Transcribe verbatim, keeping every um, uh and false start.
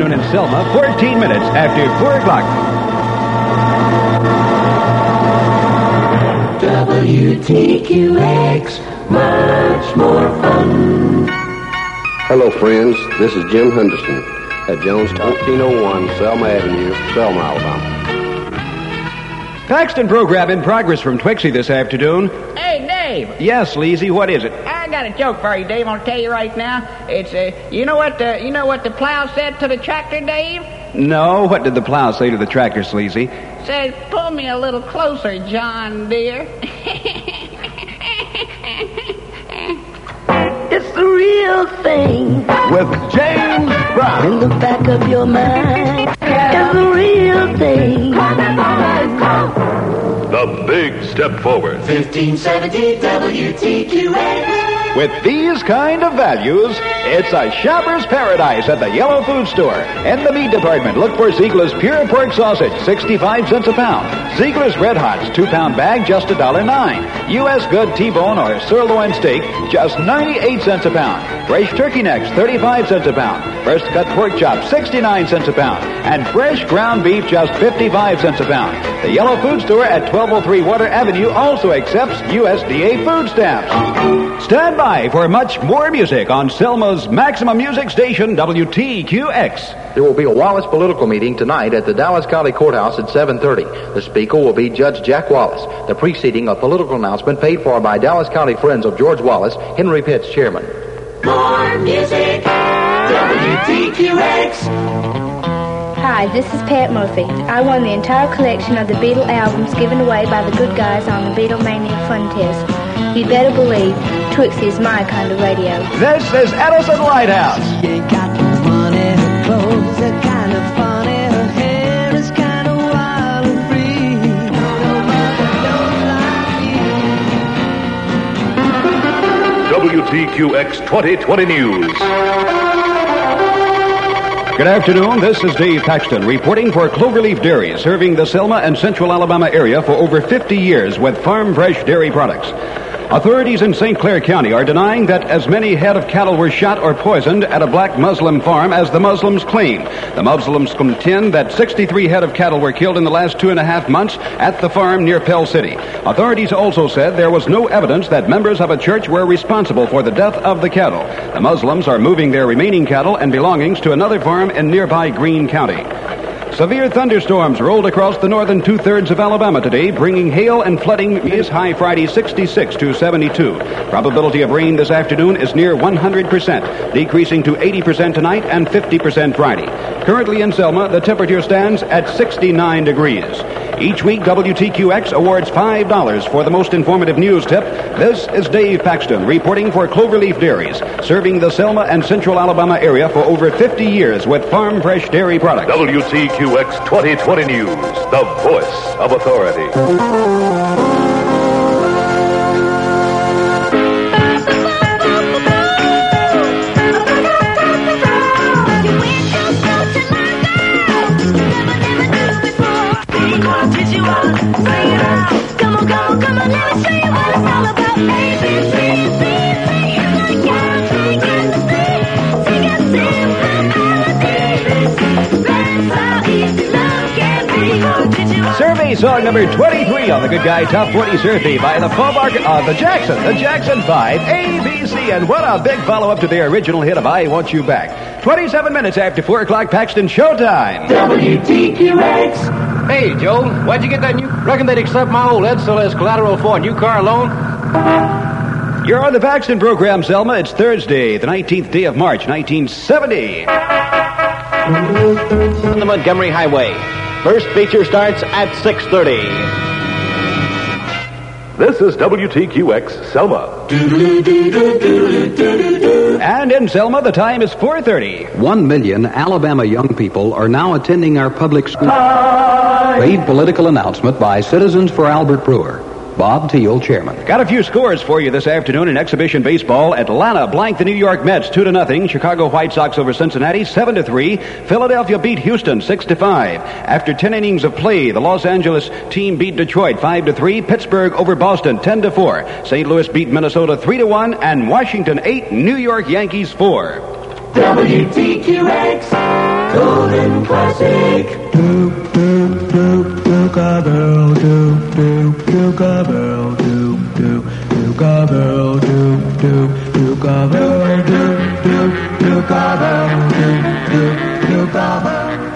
afternoon in Selma, fourteen minutes after four o'clock. W T Q X, much more fun. Hello, friends. This is Jim Henderson at Jones fourteen oh one Selma Avenue, Selma, Alabama. Paxton program in progress from Twixie this afternoon. Hey, Dave. Yes, Leezy, what is it? I got a joke for you, Dave. I'll tell you right now. It's uh, you know what the you know what the plow said to the tractor, Dave? No, what did the plow say to the tractor, Sleazy? Said, "Pull me a little closer, John dear." It's the real thing. With James Brown. In the back of your mind. It's the real thing. The Big Step Forward. fifteen seventy W T Q X. With these kind of values, it's a shopper's paradise at the Yellow Food Store. In the meat department, look for Ziegler's Pure Pork Sausage, sixty-five cents a pound. Ziegler's Red Hots, two-pound bag, just one dollar and nine cents. U S Good T-Bone or sirloin steak, just ninety-eight cents a pound. Fresh turkey necks, thirty-five cents a pound. First cut pork chop, sixty-nine cents a pound. And fresh ground beef, just fifty-five cents a pound. The Yellow Food Store at twelve oh three Water Avenue also accepts U S D A food stamps. Stand by for much more music on Selma's Maximum Music Station, W T Q X. There will be a Wallace political meeting tonight at the Dallas County Courthouse at seven thirty. The speaker will be Judge Jack Wallace. The preceding a political announcement paid for by Dallas County friends of George Wallace, Henry Pitts, chairman. More music. W T Q X. Hi, this is Pat Murphy. I won the entire collection of the Beatle albums given away by the good guys on the Beatlemania Fun Test. You'd better believe Twixie is my kind of radio. This is Edison Lighthouse. She ain't got no money, her clothes are kind of funny, her hair is kind of wild and free. Nobody don't like me. W T Q X twenty twenty News. Good afternoon, this is Dave Paxton reporting for Cloverleaf Dairy, serving the Selma and Central Alabama area for over fifty years with farm fresh dairy products. Authorities in Saint Clair County are denying that as many head of cattle were shot or poisoned at a black Muslim farm as the Muslims claim. The Muslims contend that sixty-three head of cattle were killed in the last two and a half months at the farm near Pell City. Authorities also said there was no evidence that members of a church were responsible for the death of the cattle. The Muslims are moving their remaining cattle and belongings to another farm in nearby Greene County. Severe thunderstorms rolled across the northern two-thirds of Alabama today, bringing hail and flooding. Is high Friday sixty-six to seventy-two. Probability of rain this afternoon is near one hundred percent, decreasing to eighty percent tonight and fifty percent Friday. Currently in Selma, the temperature stands at sixty-nine degrees. Each week, W T Q X awards five dollars for the most informative news tip. This is Dave Paxton reporting for Cloverleaf Dairies, serving the Selma and Central Alabama area for over fifty years with farm fresh dairy products. W T Q X twenty twenty News, the voice of authority. Survey song number twenty-three on the Good Guy Top forty Survey by the Paul Barker, uh, the Jackson, the Jackson five, A B C, and what a big follow-up to their original hit of I Want You Back. twenty-seven minutes after four o'clock, Paxton Showtime. W T Q X. Hey, Joe, why'd you get that new? Reckon they'd accept my old Edsel as collateral for a new car loan? You're on the Paxton program, Selma. It's Thursday, the nineteenth day of March, nineteen seventy. On the Montgomery Highway. First feature starts at six thirty. This is W T Q X Selma. And in Selma, the time is four thirty. One million Alabama young people are now attending our public school. Paid political announcement by Citizens for Albert Brewer. Bob Thiel, chairman. Got a few scores for you this afternoon in exhibition baseball. Atlanta blanked the New York Mets two to nothing. Chicago White Sox over Cincinnati seven to three. Philadelphia beat Houston six to five. After ten innings of play, the Los Angeles team beat Detroit five to three. Pittsburgh over Boston ten to four. Saint Louis beat Minnesota three to one, and Washington eight. New York Yankees four. W T Q X, Golden Classic. Doop, doop, doop, doop, bell, doop, doop, doop, bell, doop, doop, doop, bell, doop, doop, doop, bell, doop, doop, doop, bell, doop, doop, doop, bell.